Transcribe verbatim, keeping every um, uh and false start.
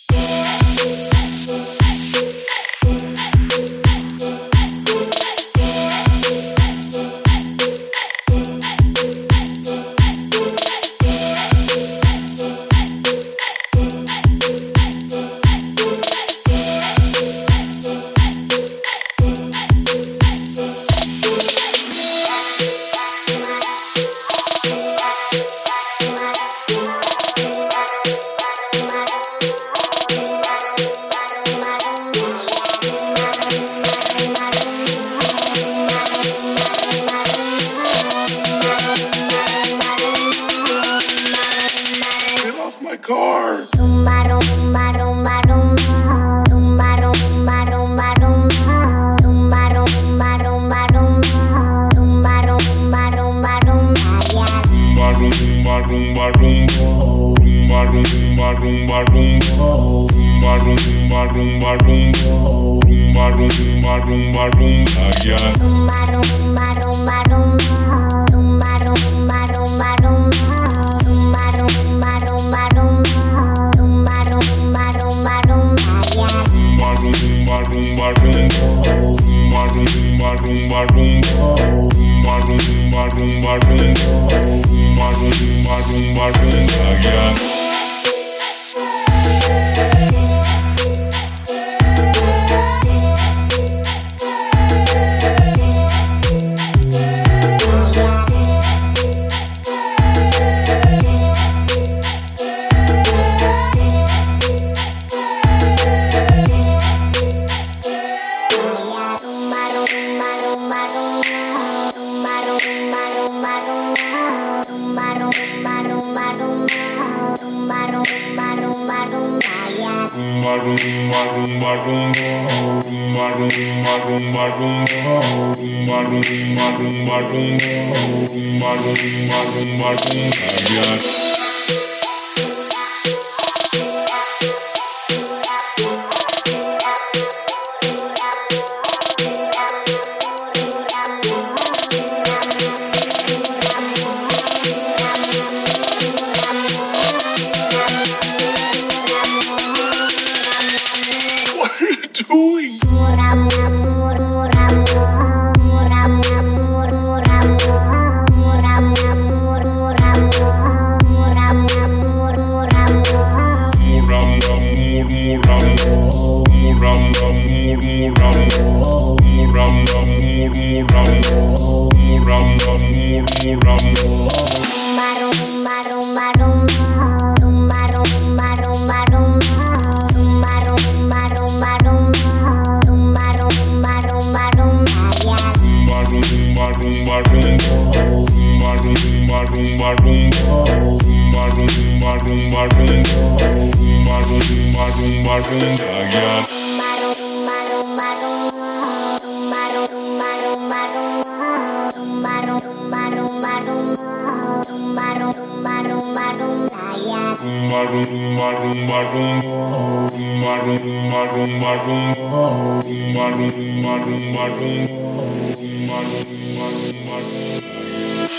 Car. Rumba, rumba, rumba, rumba, rumba, rumba, rumba, rumba, rumba, rumba, rumba, rumba, rumba, rumba, rumba, rumba, yeah. Rumba, rumba, rumba, rumba, rumba, rumba, rumba, rumba, rumba, rumba, rumba, rumba, rumba, rumba, rumba, yeah. Rumba, rumba, rumba, rumba, rumba, rumba, rumba, rumba, rumba, rumba, rumba, rumba, rumba, rumba, rumba, rumba, yeah. Rumba, rumba, rumba, rumba, rumba, rumba, rumba, rumba, rumba, rumba, rumba, rumba, rumba, rumba, rumba, yeah. Rumba, rumba, rumba, rumba, rumba, rumba, rumba, rumba, rumba, rumba, rumba, rumba, rumba, rumba, rumba, yeah. Rumba, rumba, rumba, rumba, rumba, rumba, rumba, rumba, rumba.